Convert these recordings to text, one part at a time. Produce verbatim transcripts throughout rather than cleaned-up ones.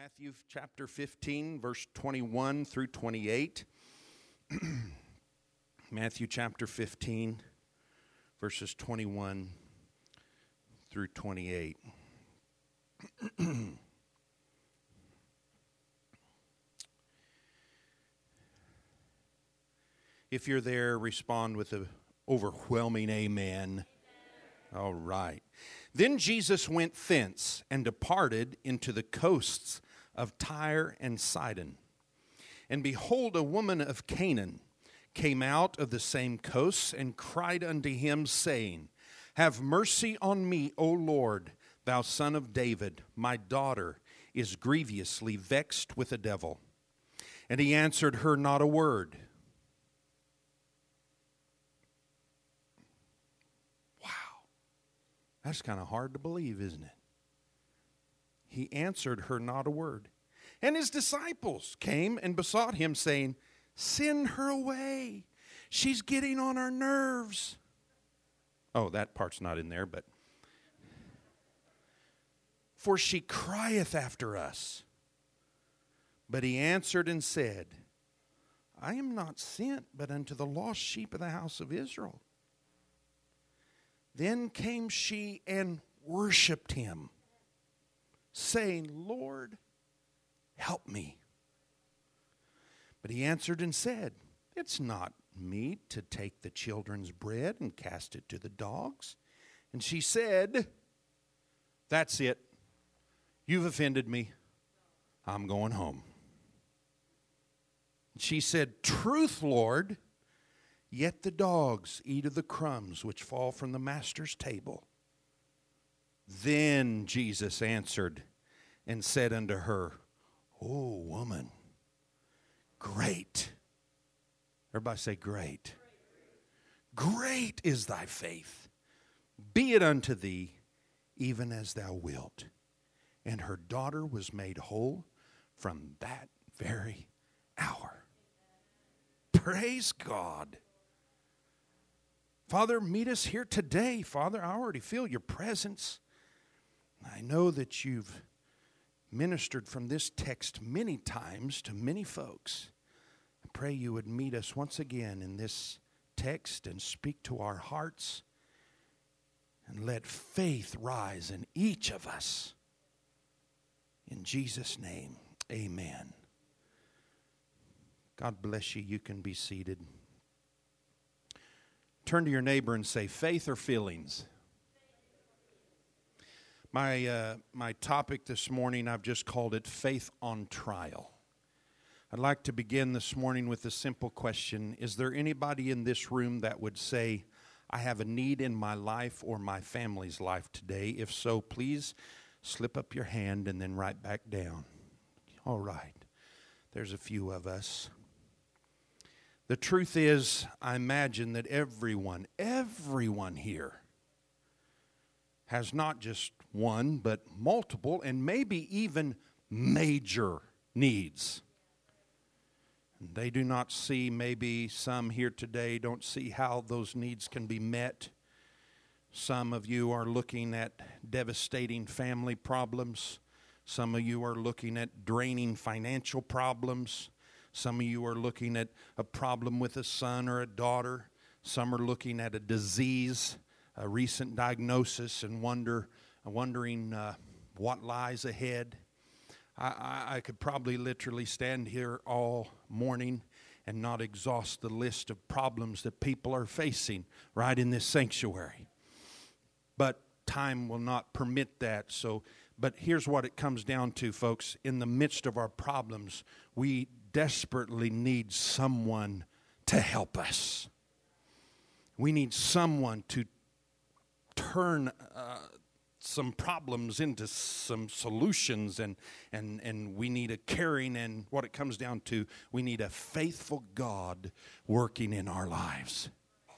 Matthew chapter fifteen, verse twenty-one through twenty-eight. Matthew chapter fifteen, verses twenty-one through twenty-eight. If you're there, respond with an overwhelming amen. All right. Then Jesus went thence and departed into the coasts of Tyre and Sidon. And behold, a woman of Canaan came out of the same coasts and cried unto him, saying, Have mercy on me, O Lord, thou son of David. My daughter is grievously vexed with a devil. And he answered her not a word. That's kind of hard to believe, isn't it? He answered her not a word. And his disciples came and besought him, saying, Send her away. She's getting on our nerves. Oh, that part's not in there, but. For she crieth after us. But he answered and said, I am not sent but unto the lost sheep of the house of Israel. Then came she and worshipped him, saying, Lord, help me. But he answered and said, It's not meet to take the children's bread and cast it to the dogs. And she said, That's it. You've offended me. I'm going home. She said, Truth, Lord. Yet the dogs eat of the crumbs which fall from the master's table. Then Jesus answered and said unto her, O woman, great. Everybody say great. Great is thy faith. Be it unto thee even as thou wilt. And her daughter was made whole from that very hour. Praise God. Father, meet us here today. Father, I already feel your presence. I know that you've ministered from this text many times to many folks. I pray you would meet us once again in this text and speak to our hearts and let faith rise in each of us. In Jesus' name, amen. God bless you. You can be seated. Turn to your neighbor and say, faith or feelings? My uh, my topic this morning, I've just called it Faith on Trial. I'd like to begin this morning with a simple question. Is there anybody in this room that would say, I have a need in my life or my family's life today? If so, please slip up your hand and then right back down. All right. There's a few of us. The truth is, I imagine that everyone, everyone here has not just one, but multiple and maybe even major needs. They do not see, maybe some here today don't see how those needs can be met. Some of you are looking at devastating family problems. Some of you are looking at draining financial problems. Some of you are looking at a problem with a son or a daughter. Some are looking at a disease, a recent diagnosis, and wonder, wondering uh, what lies ahead. I, I, I could probably literally stand here all morning and not exhaust the list of problems that people are facing right in this sanctuary. But time will not permit that. So, but here's what it comes down to, folks. In the midst of our problems, we desperately need someone to help us. We need someone to turn uh, some problems into some solutions, and, and, and we need a caring, and what it comes down to, we need a faithful God working in our lives.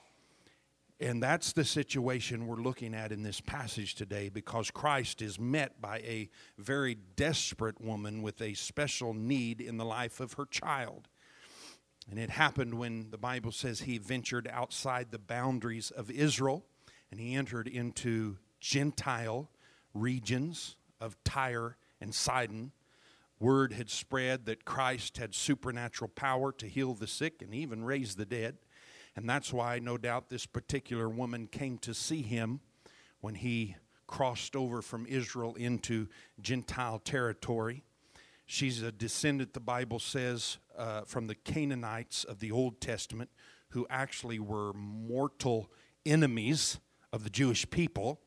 And that's the situation we're looking at in this passage today, because Christ is met by a very desperate woman with a special need in the life of her child. And it happened when the Bible says he ventured outside the boundaries of Israel, and he entered into Gentile regions of Tyre and Sidon, Word had spread that Christ had supernatural power to heal the sick and even raise the dead. And that's why, no doubt, this particular woman came to see him when he crossed over from Israel into Gentile territory. She's a descendant, the Bible says, uh, from the Canaanites of the Old Testament, who actually were mortal enemies of the Jewish people.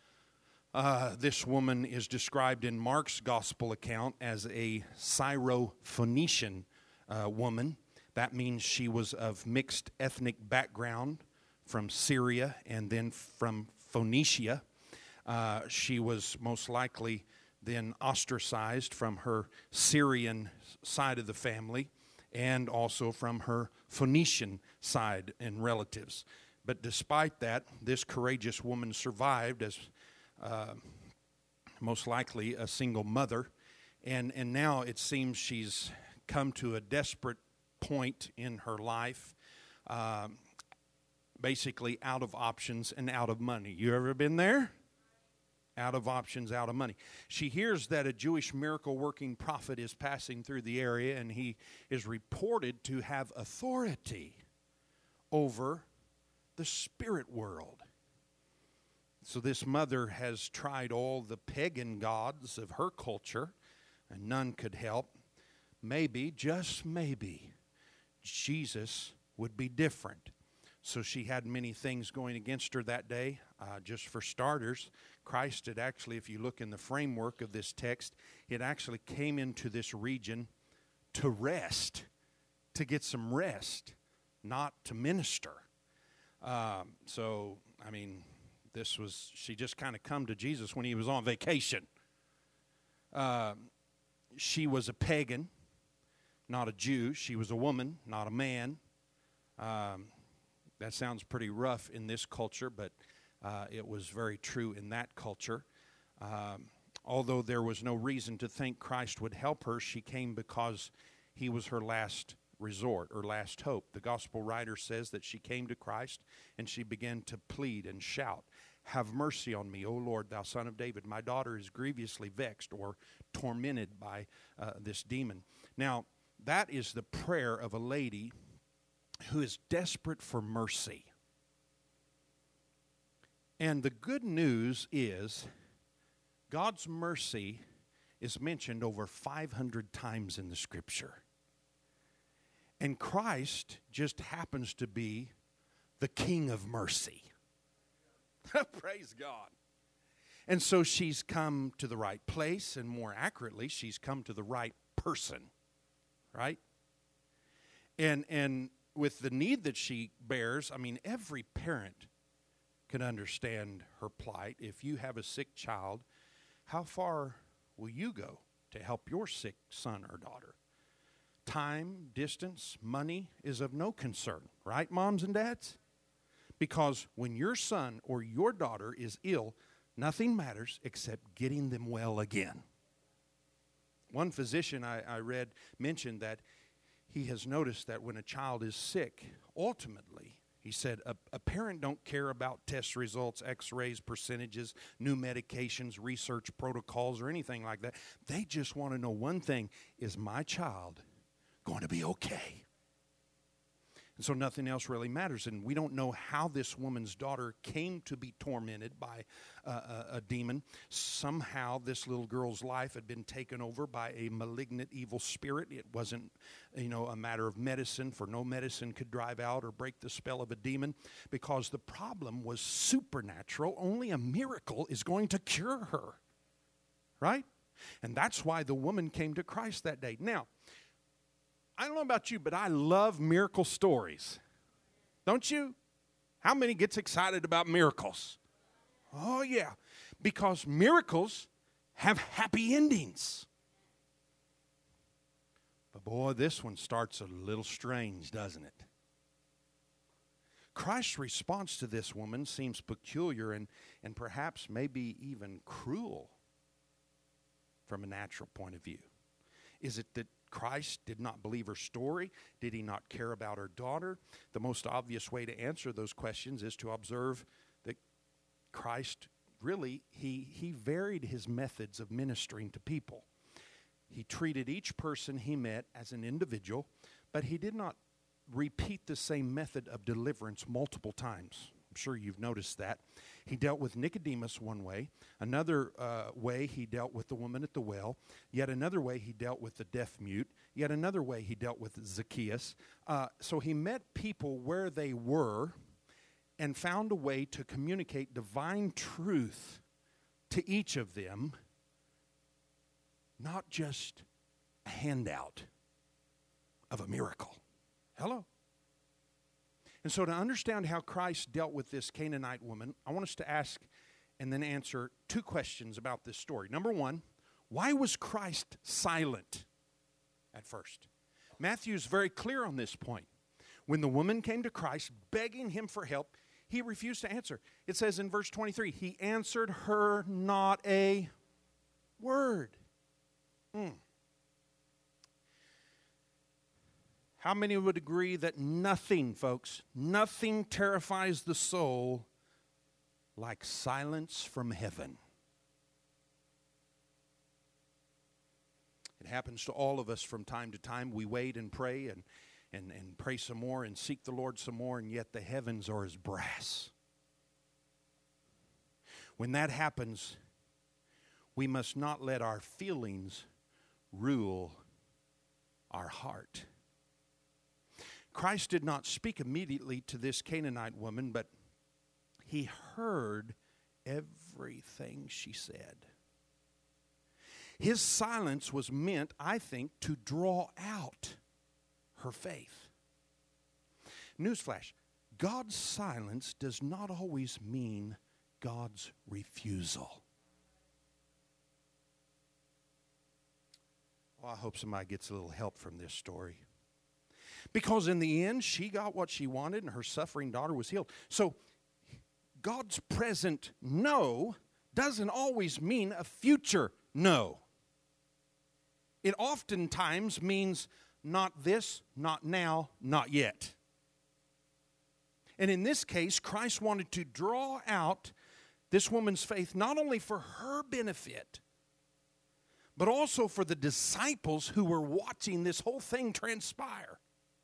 Uh, this woman is described in Mark's gospel account as a Syro-Phoenician uh, woman. That means she was of mixed ethnic background from Syria and then from Phoenicia. Uh, she was most likely then ostracized from her Syrian side of the family and also from her Phoenician side and relatives. But despite that, this courageous woman survived as uh, most likely a single mother. And, and now it seems she's come to a desperate point in her life, uh, basically out of options and out of money. You ever been there? Out of options, out of money. She hears that a Jewish miracle-working prophet is passing through the area, and he is reported to have authority over the spirit world. So this mother has tried all the pagan gods of her culture, and none could help. Maybe, just maybe, Jesus would be different. So she had many things going against her that day. Uh, just for starters, Christ had actually, if you look in the framework of this text, it actually came into this region to rest, to get some rest, not to minister. Um, so, I mean, this was, she just kind of come to Jesus when he was on vacation. Uh, she was a pagan, not a Jew. She was a woman, not a man. Um, that sounds pretty rough in this culture, but uh, it was very true in that culture. Um, although there was no reason to think Christ would help her, she came because he was her last resort or last hope. The gospel writer says that she came to Christ and she began to plead and shout, "Have mercy on me, O Lord, thou son of David. My daughter is grievously vexed," or tormented by uh, this demon. Now, that is the prayer of a lady who is desperate for mercy. And the good news is God's mercy is mentioned over five hundred times in the Scripture. And Christ just happens to be the King of mercy. Praise God. And so she's come to the right place, and more accurately, she's come to the right person, right? And and with the need that she bears, I mean, every parent can understand her plight. If you have a sick child, how far will you go to help your sick son or daughter? Time, distance, money is of no concern, right, moms and dads? Because when your son or your daughter is ill, nothing matters except getting them well again. One physician I, I read mentioned that he has noticed that when a child is sick, ultimately, he said, a, a parent don't care about test results, x-rays, percentages, new medications, research protocols, or anything like that. They just want to know one thing: is my child going to be okay? And so nothing else really matters. And we don't know how this woman's daughter came to be tormented by uh, a, a demon. Somehow this little girl's life had been taken over by a malignant evil spirit. It wasn't, you know, a matter of medicine, for no medicine could drive out or break the spell of a demon, because the problem was supernatural. Only a miracle is going to cure her, right? And that's why the woman came to Christ that day. Now, I don't know about you, but I love miracle stories. Don't you? How many gets excited about miracles? Oh, yeah. Because miracles have happy endings. But boy, this one starts a little strange, doesn't it? Christ's response to this woman seems peculiar and, and perhaps maybe even cruel from a natural point of view. Is it that Christ did not believe her story? Did he not care about her daughter? The most obvious way to answer those questions is to observe that Christ really, he, he varied his methods of ministering to people. He treated each person he met as an individual, but he did not repeat the same method of deliverance multiple times. I'm sure you've noticed that. He dealt with Nicodemus one way. Another uh, way, he dealt with the woman at the well. Yet another way, he dealt with the deaf mute. Yet another way, he dealt with Zacchaeus. Uh, so he met people where they were and found a way to communicate divine truth to each of them, not just a handout of a miracle. Hello? And so to understand how Christ dealt with this Canaanite woman, I want us to ask and then answer two questions about this story. Number one, why was Christ silent at first? Matthew's very clear on this point. When the woman came to Christ begging him for help, he refused to answer. It says in verse twenty-three, he answered her not a word. Mm. How many would agree that nothing, folks, nothing terrifies the soul like silence from heaven? It happens to all of us from time to time. We wait and pray and, and, and pray some more and seek the Lord some more, and yet the heavens are as brass. When that happens, we must not let our feelings rule our heart. Christ did not speak immediately to this Canaanite woman, but he heard everything she said. His silence was meant, I think, to draw out her faith. Newsflash, God's silence does not always mean God's refusal. Well, I hope somebody gets a little help from this story. Because in the end, she got what she wanted and her suffering daughter was healed. So God's present no doesn't always mean a future no. It oftentimes means not this, not now, not yet. And in this case, Christ wanted to draw out this woman's faith not only for her benefit, but also for the disciples who were watching this whole thing transpire.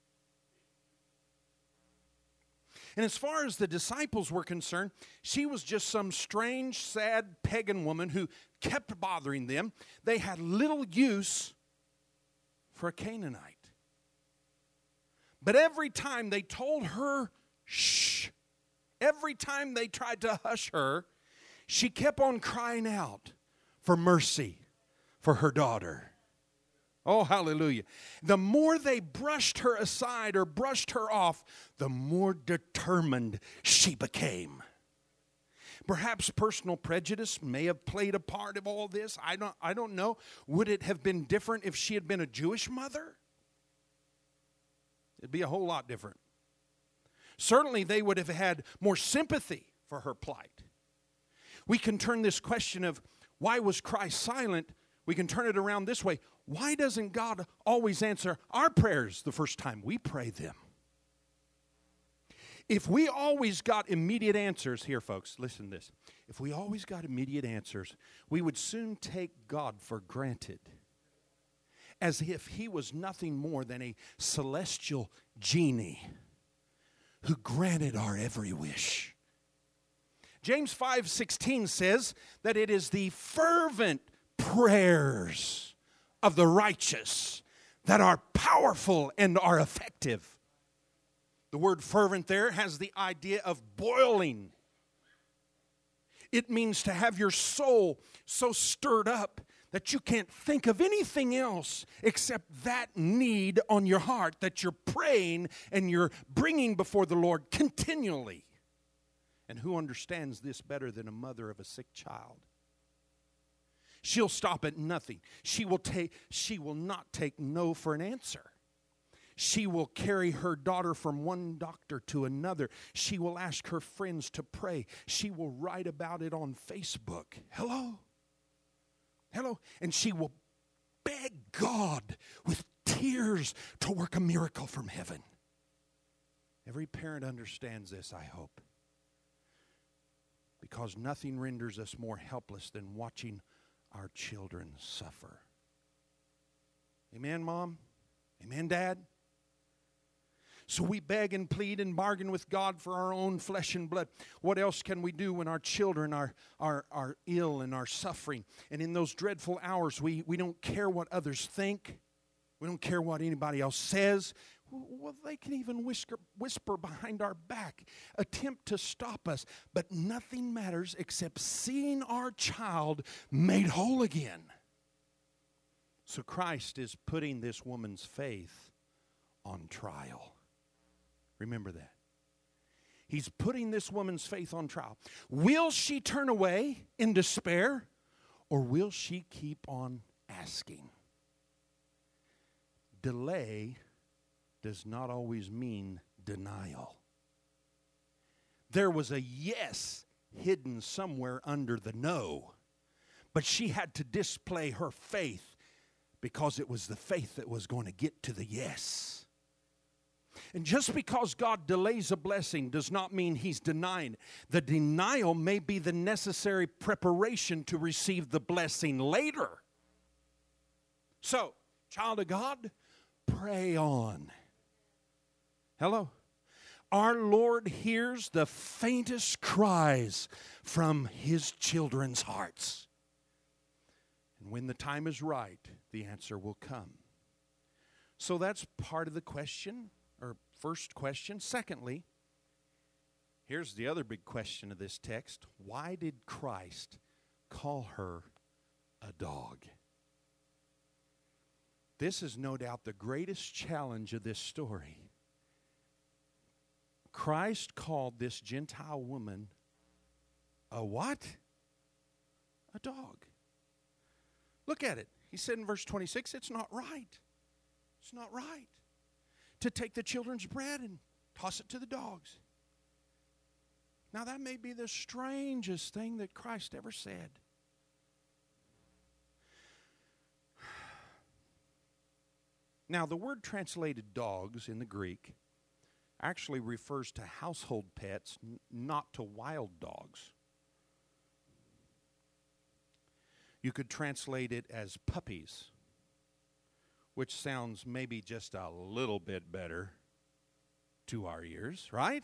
And as far as the disciples were concerned, she was just some strange, sad pagan woman who kept bothering them. They had little use for a Canaanite. But every time they told her, shh, every time they tried to hush her, she kept on crying out for mercy for her daughter. Oh, hallelujah. The more they brushed her aside or brushed her off, the more determined she became. Perhaps personal prejudice may have played a part of all this. I don't, I don't know. Would it have been different if she had been a Jewish mother? It'd be a whole lot different. Certainly they would have had more sympathy for her plight. We can turn this question of why was Christ silent, we can turn it around this way. Why doesn't God always answer our prayers the first time we pray them? If we always got immediate answers, here folks, listen to this. If we always got immediate answers, we would soon take God for granted, as if he was nothing more than a celestial genie who granted our every wish. James five sixteen says that it is the fervent prayers of the righteous that are powerful and are effective. The word fervent there has the idea of boiling. It means to have your soul so stirred up that you can't think of anything else except that need on your heart that you're praying and you're bringing before the Lord continually. And who understands this better than a mother of a sick child? She'll stop at nothing. She will take, she will not take no for an answer. She will carry her daughter from one doctor to another. She will ask her friends to pray. She will write about it on Facebook. Hello? Hello? And she will beg God with tears to work a miracle from heaven. Every parent understands this, I hope. Because nothing renders us more helpless than watching our children suffer. Amen, Mom? Amen, Dad? So we beg and plead and bargain with God for our own flesh and blood. What else can we do when our children are, are, are ill and are suffering? And in those dreadful hours, we, we don't care what others think. We don't care what anybody else says. Well, they can even whisper, whisper behind our back, attempt to stop us. But nothing matters except seeing our child made whole again. So Christ is putting this woman's faith on trial. Remember that. He's putting this woman's faith on trial. Will she turn away in despair, or will she keep on asking? Delay does not always mean denial. There was a yes hidden somewhere under the no, but she had to display her faith because it was the faith that was going to get to the yes. And just because God delays a blessing does not mean He's denying. The denial may be the necessary preparation to receive the blessing later. So, child of God, pray on. Hello? Our Lord hears the faintest cries from His children's hearts. And when the time is right, the answer will come. So that's part of the question. Or first question. Secondly, here's the other big question of this text. Why did Christ call her a dog? This is no doubt the greatest challenge of this story. Christ called this Gentile woman a what? A dog. Look at it. He said in verse twenty-six, it's not right. It's not right to take the children's bread and toss it to the dogs. Now that may be the strangest thing that Christ ever said. Now the word translated dogs in the Greek actually refers to household pets, n- not to wild dogs. You could translate it as puppies, which sounds maybe just a little bit better to our ears, right?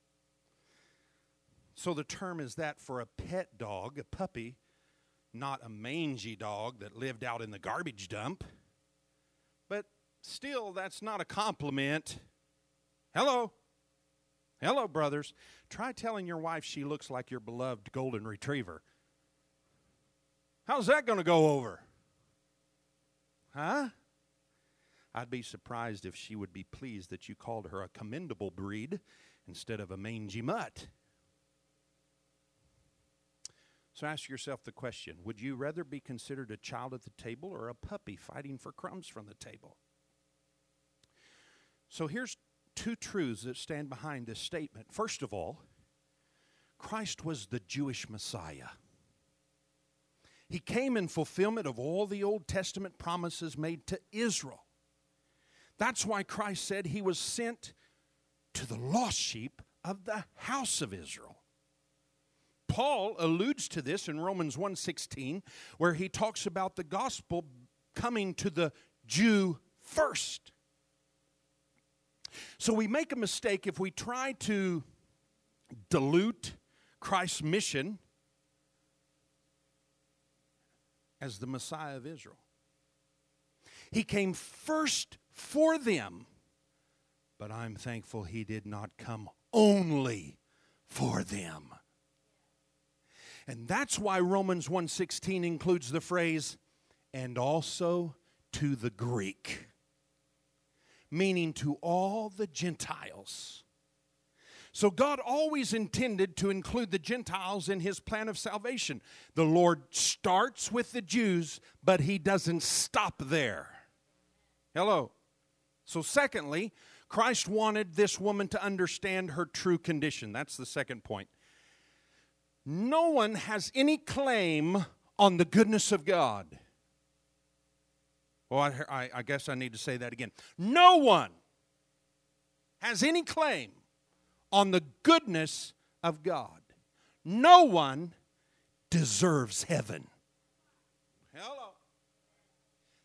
So the term is that for a pet dog, a puppy, not a mangy dog that lived out in the garbage dump. But still, that's not a compliment. Hello? Hello, brothers. Try telling your wife she looks like your beloved golden retriever. How's that going to go over? Huh? I'd be surprised if she would be pleased that you called her a commendable breed instead of a mangy mutt. So ask yourself the question, would you rather be considered a child at the table or a puppy fighting for crumbs from the table? So here's two truths that stand behind this statement. First of all, Christ was the Jewish Messiah. He came in fulfillment of all the Old Testament promises made to Israel. That's why Christ said He was sent to the lost sheep of the house of Israel. Paul alludes to this in Romans one sixteen, where he talks about the gospel coming to the Jew first. So we make a mistake if we try to dilute Christ's mission as the Messiah of Israel. He came first for them, but I'm thankful He did not come only for them. And that's why Romans one sixteen includes the phrase, and also to the Greek, meaning to all the Gentiles. So God always intended to include the Gentiles in His plan of salvation. The Lord starts with the Jews, but He doesn't stop there. Hello. So secondly, Christ wanted this woman to understand her true condition. That's the second point. No one has any claim on the goodness of God. Well, I, I, I guess I need to say that again. No one has any claim on the goodness of God. No one deserves heaven. Hello.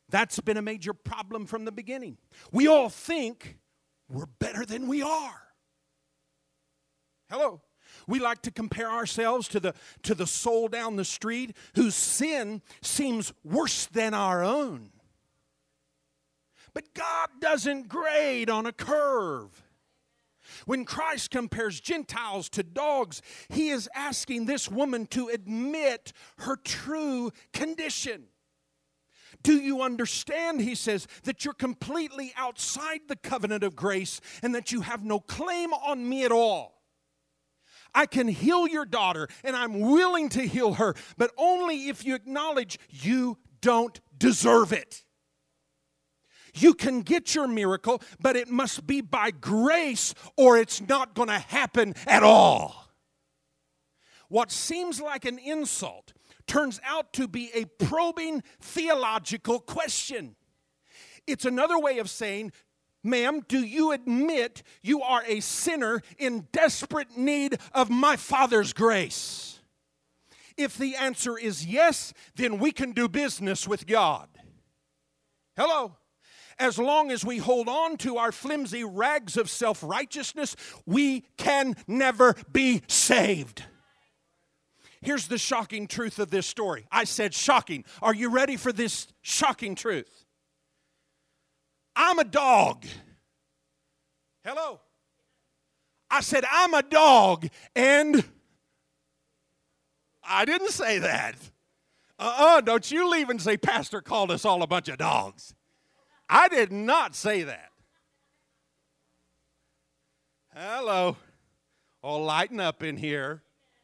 That's been a major problem from the beginning. We all think we're better than we are. Hello. We like to compare ourselves to the, to the soul down the street whose sin seems worse than our own. But God doesn't grade on a curve. When Christ compares Gentiles to dogs, He is asking this woman to admit her true condition. Do you understand, He says, that you're completely outside the covenant of grace and that you have no claim on me at all? I can heal your daughter, and I'm willing to heal her, but only if you acknowledge you don't deserve it. You can get your miracle, but it must be by grace or it's not going to happen at all. What seems like an insult turns out to be a probing theological question. It's another way of saying, ma'am, do you admit you are a sinner in desperate need of my Father's grace? If the answer is yes, then we can do business with God. Hello? As long as we hold on to our flimsy rags of self-righteousness, we can never be saved. Here's the shocking truth of this story. I said shocking. Are you ready for this shocking truth? I'm a dog. Hello? I said I'm a dog, and I didn't say that. Uh-uh, don't you leave and say, Pastor called us all a bunch of dogs. I did not say that. Hello. All lighten up in here.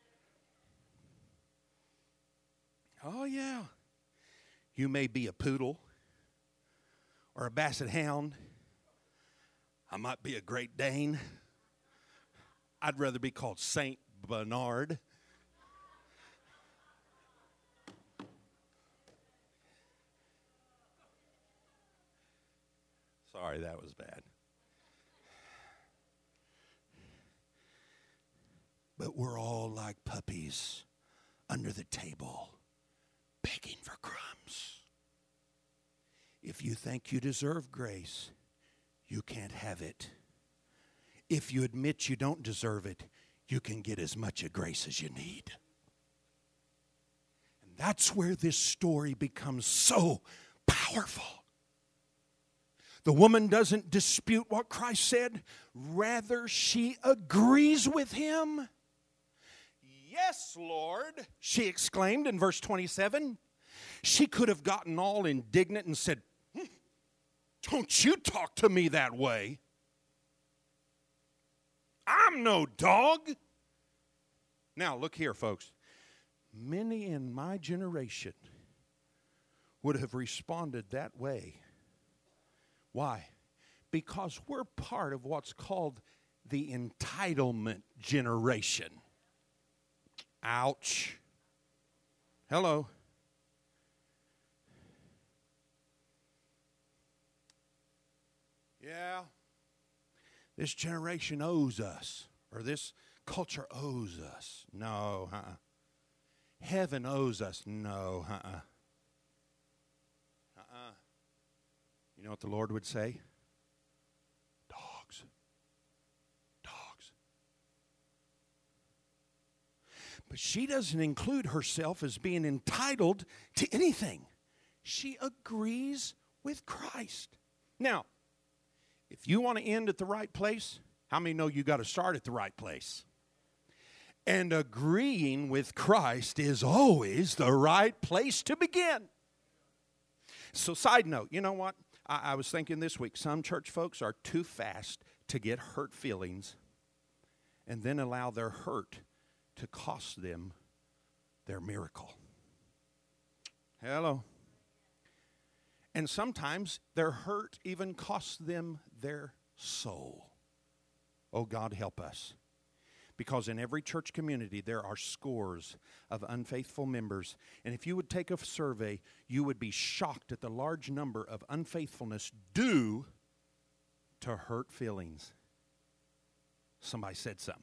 Oh, yeah. You may be a poodle or a basset hound. I might be a Great Dane. I'd rather be called Saint Bernard. Sorry, that was bad. But we're all like puppies under the table, begging for crumbs. If you think you deserve grace, you can't have it. If you admit you don't deserve it, you can get as much of grace as you need. And that's where this story becomes so powerful. The woman doesn't dispute what Christ said. Rather, she agrees with Him. Yes, Lord, she exclaimed in verse twenty-seven. She could have gotten all indignant and said, hmm, don't you talk to me that way. I'm no dog. Now, look here, folks. Many in my generation would have responded that way. Why? Because we're part of what's called the entitlement generation. Ouch. Hello. Yeah. This generation owes us, or this culture owes us. No, uh-uh. Heaven owes us. No, uh-uh. Uh-uh. You know what the Lord would say? Dogs. Dogs. But she doesn't include herself as being entitled to anything. She agrees with Christ. Now, if you want to end at the right place, how many know you got to start at the right place? And agreeing with Christ is always the right place to begin. So, side note, you know what? I, I was thinking this week, some church folks are too fast to get hurt feelings and then allow their hurt to cost them their miracle. Hello. And sometimes their hurt even costs them their soul. Oh, God, help us. Because in every church community, there are scores of unfaithful members. And if you would take a survey, you would be shocked at the large number of unfaithfulness due to hurt feelings. Somebody said something.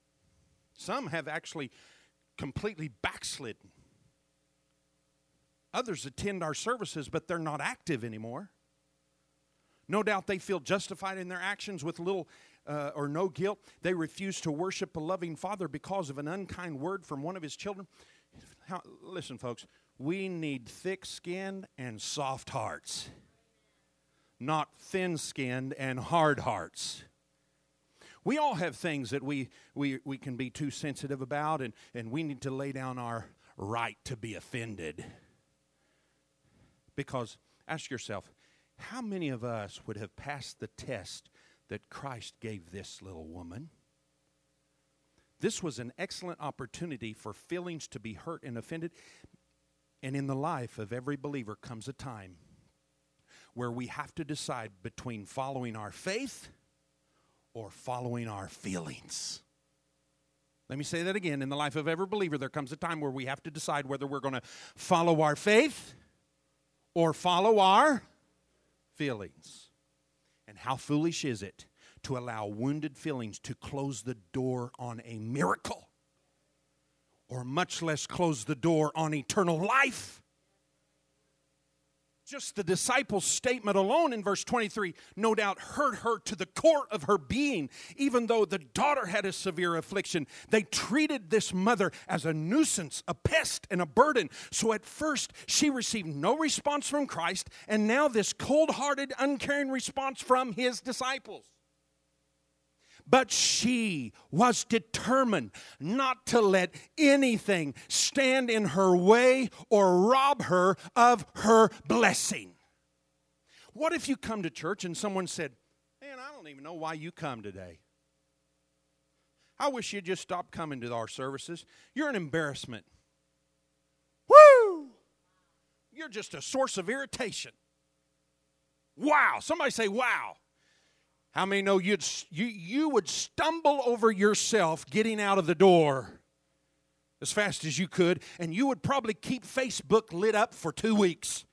Some have actually completely backslidden. Others attend our services, but they're not active anymore. No doubt they feel justified in their actions with little uh, or no guilt. They refuse to worship a loving Father because of an unkind word from one of His children. How, listen, folks, we need thick-skinned and soft hearts, not thin-skinned and hard hearts. We all have things that we, we, we can be too sensitive about, and, and we need to lay down our right to be offended. Because, ask yourself, how many of us would have passed the test that Christ gave this little woman? This was an excellent opportunity for feelings to be hurt and offended. And in the life of every believer comes a time where we have to decide between following our faith or following our feelings. Let me say that again. In the life of every believer, there comes a time where we have to decide whether we're going to follow our faith or follow our feelings. And how foolish is it to allow wounded feelings to close the door on a miracle, or much less close the door on eternal life? Just the disciples' statement alone in verse twenty-three no doubt hurt her to the core of her being. Even though the daughter had a severe affliction, they treated this mother as a nuisance, a pest, and a burden. So at first, she received no response from Christ, and now this cold-hearted, uncaring response from His disciples. But she was determined not to let anything stand in her way or rob her of her blessing. What if you come to church and someone said, "Man, I don't even know why you come today. I wish you'd just stop coming to our services. You're an embarrassment. Woo! You're just a source of irritation." Wow. Somebody say, wow. How many know you'd, you, you would stumble over yourself getting out of the door as fast as you could, and you would probably keep Facebook lit up for two weeks.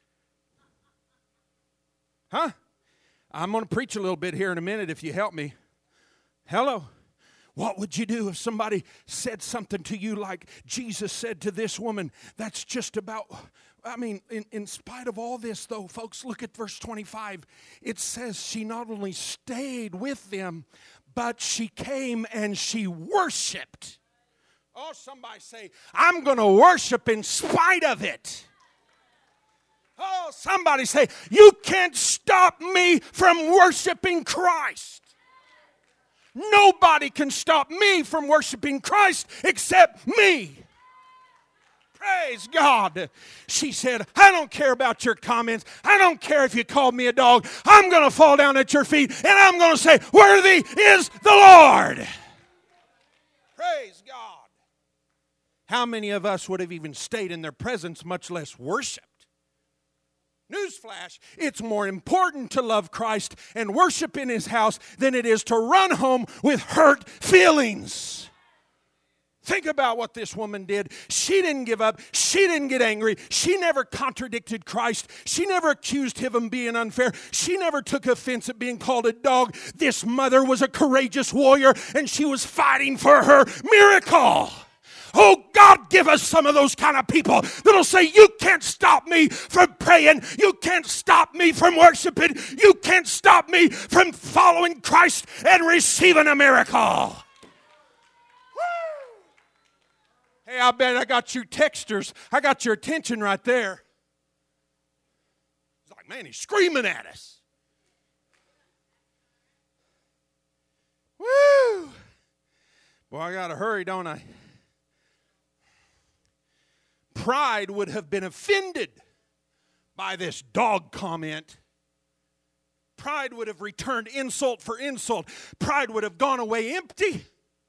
Huh? I'm going to preach a little bit here in a minute if you help me. Hello. What would you do if somebody said something to you like Jesus said to this woman? That's just about, I mean, in, in spite of all this, though, folks, look at verse twenty-five. It says she not only stayed with them, but she came and she worshiped. Oh, somebody say, I'm going to worship in spite of it. Oh, somebody say, you can't stop me from worshiping Christ. Nobody can stop me from worshiping Christ except me. Praise God. She said, I don't care about your comments. I don't care if you called me a dog. I'm going to fall down at your feet and I'm going to say, worthy is the Lord. Praise God. How many of us would have even stayed in their presence, much less worshiped? Newsflash, it's more important to love Christ and worship in His house than it is to run home with hurt feelings. Think about what this woman did. She didn't give up. She didn't get angry. She never contradicted Christ. She never accused Him of being unfair. She never took offense at being called a dog. This mother was a courageous warrior, and she was fighting for her miracle. Oh, God, give us some of those kind of people that'll say, you can't stop me from praying. You can't stop me from worshiping. You can't stop me from following Christ and receiving a miracle. Woo! Hey, I bet I got you texters. I got your attention right there. It's like, man, he's screaming at us. Woo! Boy, I got to hurry, don't I? Pride would have been offended by this dog comment. Pride would have returned insult for insult. Pride would have gone away empty.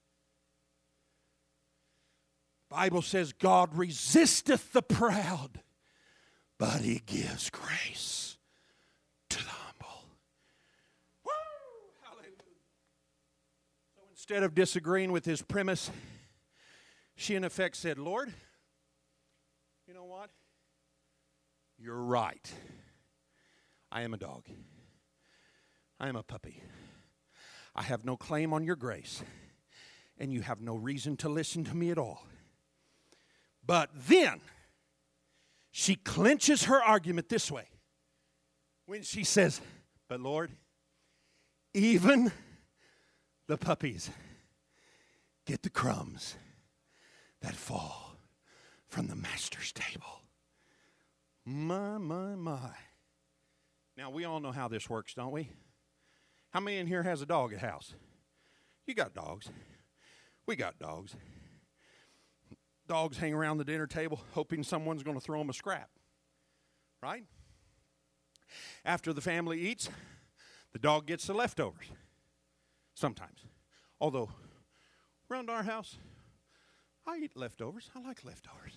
Bible says God resisteth the proud, but He gives grace to the humble. Woo! Hallelujah. So instead of disagreeing with his premise, she in effect said, Lord, you know what? You're right. I am a dog. I am a puppy. I have no claim on your grace, and you have no reason to listen to me at all. But then, She clinches her argument this way when she says, but Lord, even the puppies get the crumbs that fall from the master's table. My, my, my. Now, we all know how this works, don't we? How many in here has a dog at house? You got dogs. We got dogs. Dogs hang around the dinner table hoping someone's going to throw them a scrap. Right? After the family eats, the dog gets the leftovers. Sometimes. Although, around our house, I eat leftovers. I like leftovers.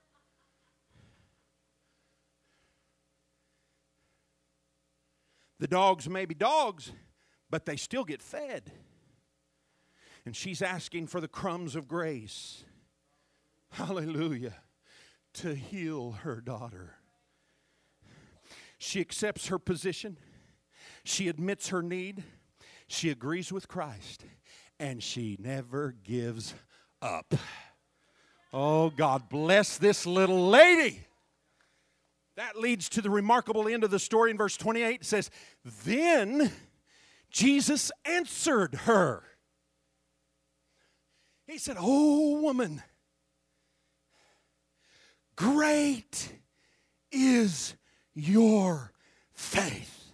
The dogs may be dogs, but they still get fed. And she's asking for the crumbs of grace. Hallelujah. To heal her daughter. She accepts her position. She admits her need. She agrees with Christ. And she never gives up. Oh, God bless this little lady. That leads to the remarkable end of the story in verse twenty-eight. It says, then Jesus answered her. He said, oh, woman, great is your faith.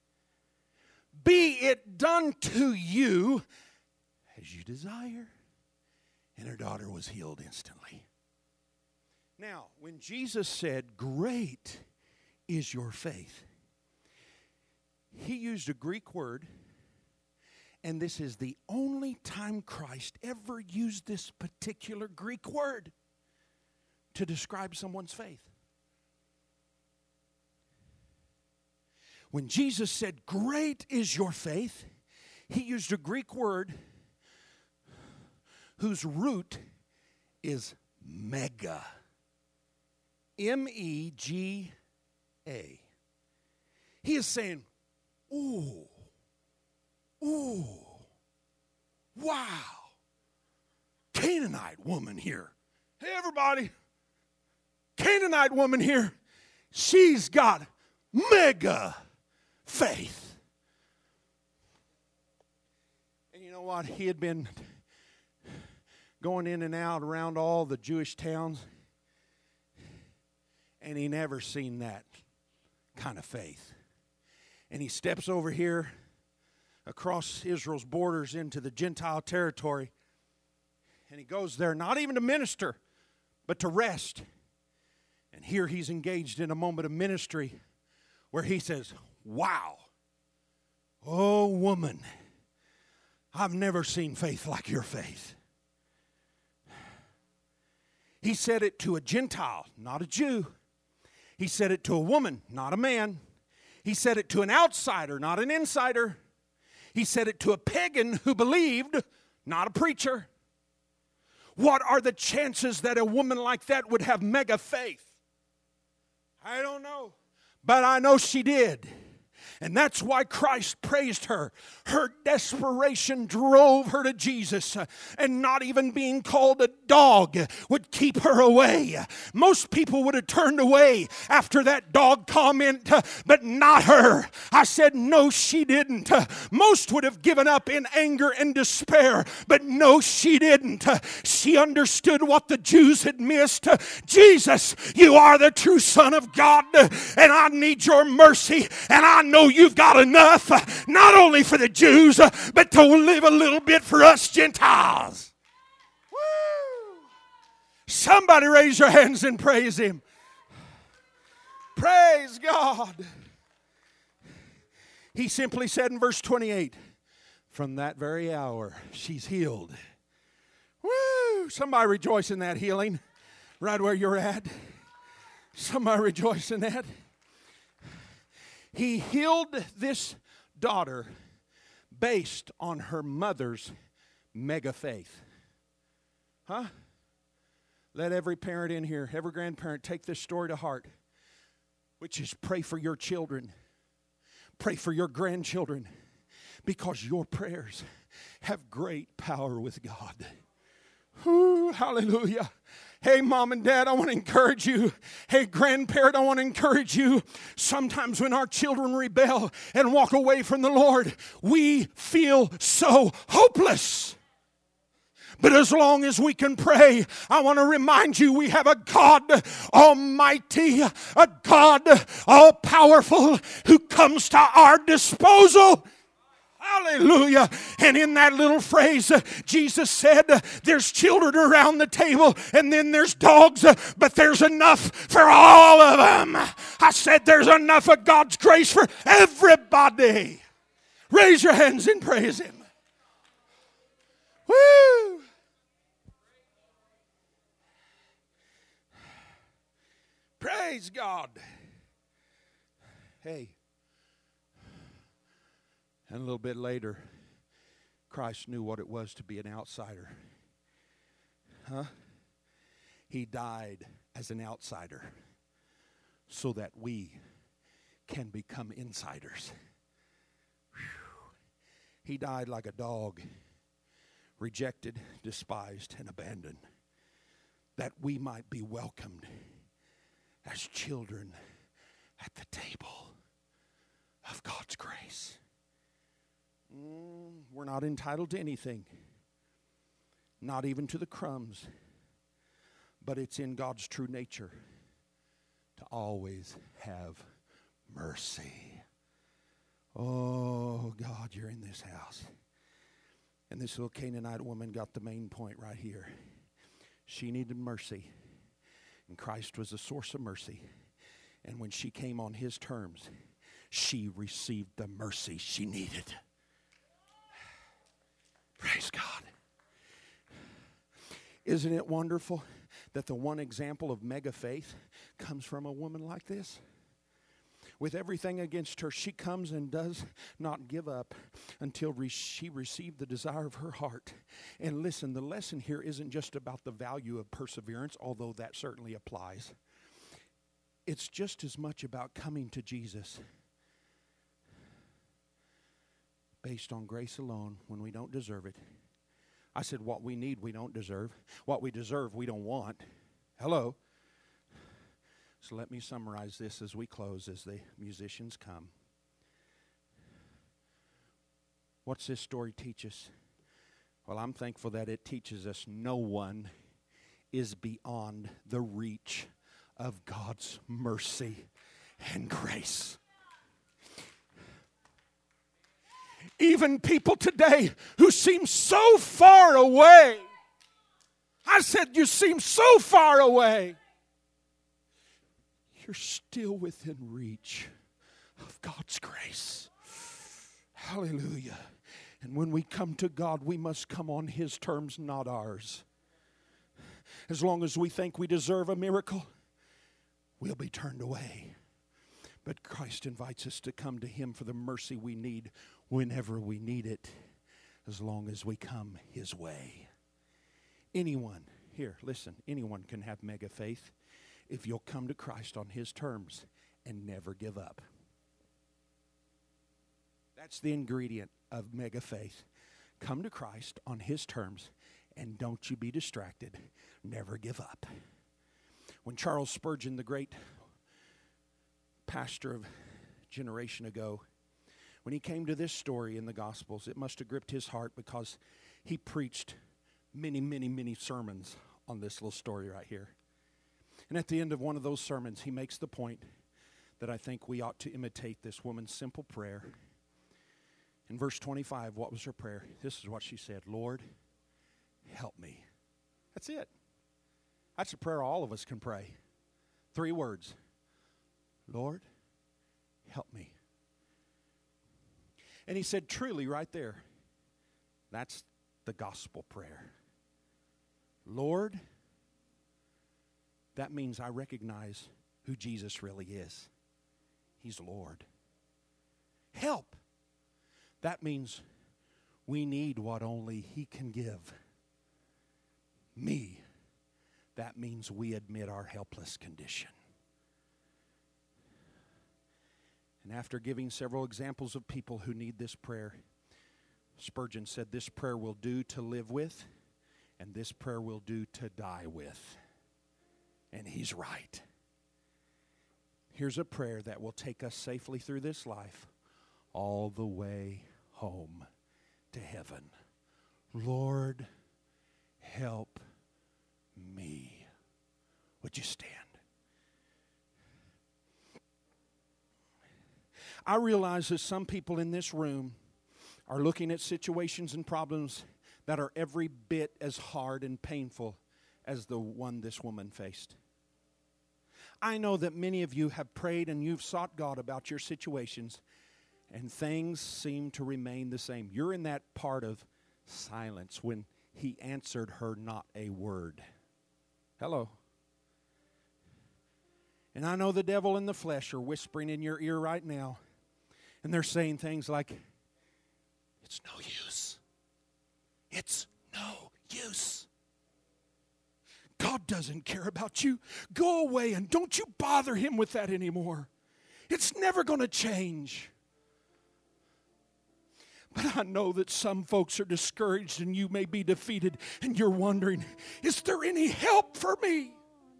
Be it done to you as you desire. And her daughter was healed instantly. Now, when Jesus said, great is your faith, he used a Greek word, and this is the only time Christ ever used this particular Greek word to describe someone's faith. When Jesus said, great is your faith, he used a Greek word whose root is mega. M E G A. He is saying, ooh, ooh, wow, Canaanite woman here. Hey, everybody, Canaanite woman here. She's got mega faith. And you know what? He had been going in and out around all the Jewish towns, and he never seen that kind of faith. And he steps over here across Israel's borders into the Gentile territory, and he goes there not even to minister, but to rest. And here he's engaged in a moment of ministry where he says, wow, oh woman, I've never seen faith like your faith. He said it to a Gentile, not a Jew. He said it to a woman, not a man. He said it to an outsider, not an insider. He said it to a pagan who believed, not a preacher. What are the chances that a woman like that would have mega faith? I don't know, but I know she did. And that's why Christ praised her. Her desperation drove her to Jesus. And not even being called a dog would keep her away. Most people would have turned away after that dog comment, but not her. I said, no, she didn't. Most would have given up in anger and despair, but no, she didn't. She understood what the Jews had missed. Jesus, you are the true Son of God, and I need your mercy, and I know you've got enough, not only for the Jews, but to live a little bit for us Gentiles. Woo! Somebody raise your hands and praise Him. Praise God. He simply said in verse twenty-eight, from that very hour, she's healed. Woo! Somebody rejoice in that healing right where you're at. Somebody rejoice in that. He healed this daughter based on her mother's mega faith. Huh? Let every parent in here, every grandparent, take this story to heart, which is pray for your children. Pray for your grandchildren, because your prayers have great power with God. Ooh, hallelujah. Hey, mom and dad, I want to encourage you. Hey, grandparent, I want to encourage you. Sometimes when our children rebel and walk away from the Lord, we feel so hopeless. But as long as we can pray, I want to remind you we have a God Almighty, a God all-powerful who comes to our disposal. Hallelujah. And in that little phrase, Jesus said, there's children around the table and then there's dogs, but there's enough for all of them. I said there's enough of God's grace for everybody. Raise your hands and praise Him. Woo! Praise God. Hey. And a little bit later, Christ knew what it was to be an outsider. Huh? He died as an outsider so that we can become insiders. Whew. He died like a dog, rejected, despised, and abandoned, that we might be welcomed as children at the table of God's grace. Mm, we're not entitled to anything, not even to the crumbs, but it's in God's true nature to always have mercy. Oh, God, you're in this house. And this little Canaanite woman got the main point right here. She needed mercy, and Christ was the source of mercy. And when she came on His terms, she received the mercy she needed. Praise God. Isn't it wonderful that the one example of mega faith comes from a woman like this? With everything against her, she comes and does not give up until re- she received the desire of her heart. And listen, the lesson here isn't just about the value of perseverance, although that certainly applies. It's just as much about coming to Jesus based on grace alone when we don't deserve it. I said what we need we don't deserve. What we deserve we don't want. Hello. So let me summarize this as we close, as the musicians come. What's this story teach us? Well, I'm thankful that it teaches us no one is beyond the reach of God's mercy and grace. Even people today who seem so far away. I said, you seem so far away. You're still within reach of God's grace. Hallelujah. And when we come to God, we must come on His terms, not ours. As long as we think we deserve a miracle, we'll be turned away. But Christ invites us to come to Him for the mercy we need whenever we need it, as long as we come His way. Anyone, here, listen, anyone can have mega faith if you'll come to Christ on His terms and never give up. That's the ingredient of mega faith. Come to Christ on His terms and don't you be distracted. Never give up. When Charles Spurgeon, the great pastor of a generation ago, when he came to this story in the Gospels, it must have gripped his heart because he preached many, many, many sermons on this little story right here. And at the end of one of those sermons, he makes the point that I think we ought to imitate this woman's simple prayer. In verse twenty-five, what was her prayer? This is what she said, Lord, help me. That's it. That's a prayer all of us can pray. Three words. Lord, help me. And he said, truly, right there, that's the gospel prayer. Lord, that means I recognize who Jesus really is. He's Lord. Help. That means we need what only He can give. Me. That means we admit our helpless condition. And after giving several examples of people who need this prayer, Spurgeon said this prayer will do to live with, and this prayer will do to die with. and He's right. Here's a prayer that will take us safely through this life all the way home to heaven. Lord, help me. Would you stand? I realize that some people in this room are looking at situations and problems that are every bit as hard and painful as the one this woman faced. I know that many of you have prayed and you've sought God about your situations, and things seem to remain the same. You're in that part of silence when He answered her not a word. Hello. And I know the devil and the flesh are whispering in your ear right now, and they're saying things like, it's no use. It's no use. God doesn't care about you. Go away and don't you bother Him with that anymore. It's never going to change. But I know that some folks are discouraged and you may be defeated and you're wondering, is there any help for me?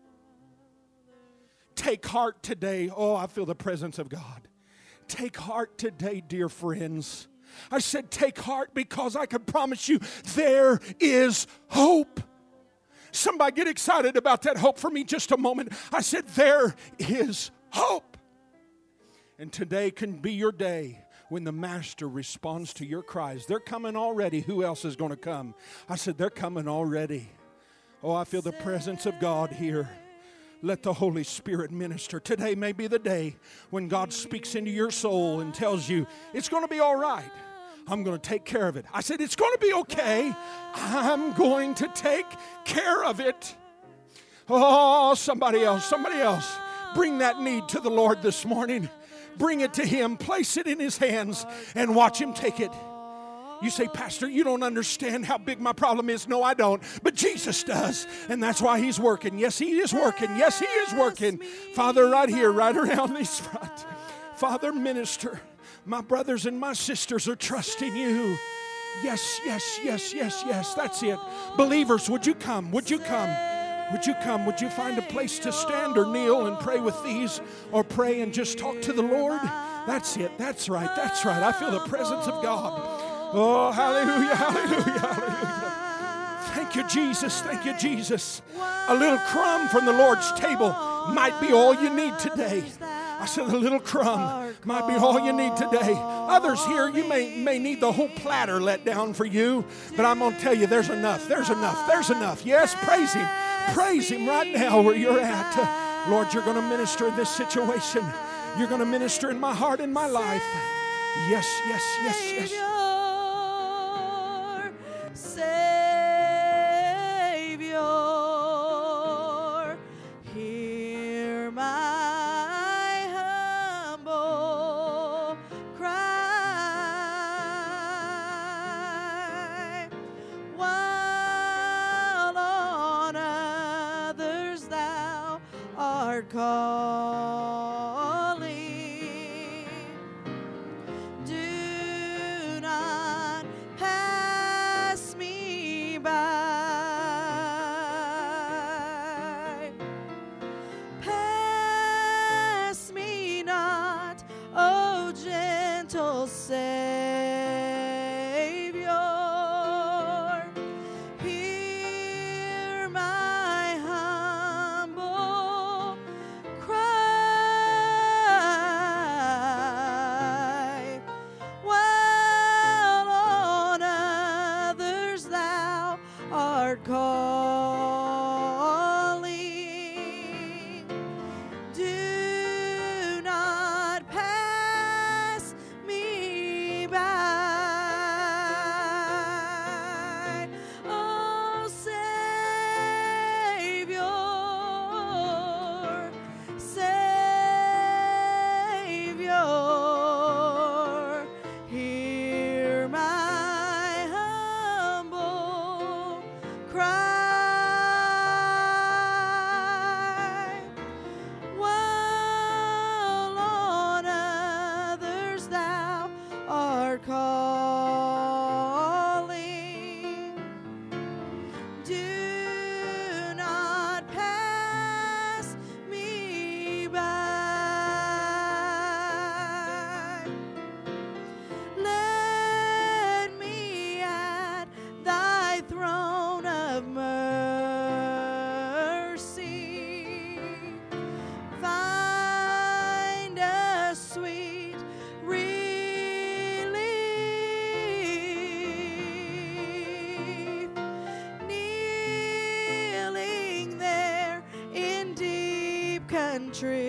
Take heart today. Oh, I feel the presence of God. Take heart today, dear friends. I said take heart because I can promise you there is hope. Somebody get excited about that hope for me just a moment. I said there is hope. And today can be your day when the Master responds to your cries. They're coming already. Who else is going to come? I said they're coming already. Oh, I feel the presence of God here. Let the Holy Spirit minister. Today may be the day when God speaks into your soul and tells you, it's going to be all right. I'm going to take care of it. I said, it's going to be okay. I'm going to take care of it. Oh, somebody else, somebody else. Bring that need to the Lord this morning. Bring it to Him. Place it in His hands and watch Him take it. You say, Pastor, you don't understand how big my problem is. No, I don't. But Jesus does. And that's why He's working. Yes, He is working. Yes, He is working. Father, right here, right around this front. Father, minister. My brothers and my sisters are trusting You. Yes, yes, yes, yes, yes. That's it. Believers, would you come? Would you come? Would you come? Would you find a place to stand or kneel and pray with these, or pray and just talk to the Lord? That's it. That's right. That's right. I feel the presence of God. Oh, hallelujah, hallelujah, hallelujah. Thank You, Jesus. Thank You, Jesus. A little crumb from the Lord's table might be all you need today. I said a little crumb might be all you need today. Others here, you may, may need the whole platter let down for you, but I'm going to tell you there's enough. There's enough. There's enough. Yes, praise Him. Praise Him right now where you're at. Lord, You're going to minister in this situation. You're going to minister in my heart and my life. Yes, yes, yes, yes. Savior, hear my humble cry. While on others Thou art calling, do not pass me by. Pass me not, O gentle Savior. Hear my humble cry. While on others Thou art calling, do not pass me by. Oh, Savior, Savior, hear my humble cry. While on others Thou art calling, do not pass tree.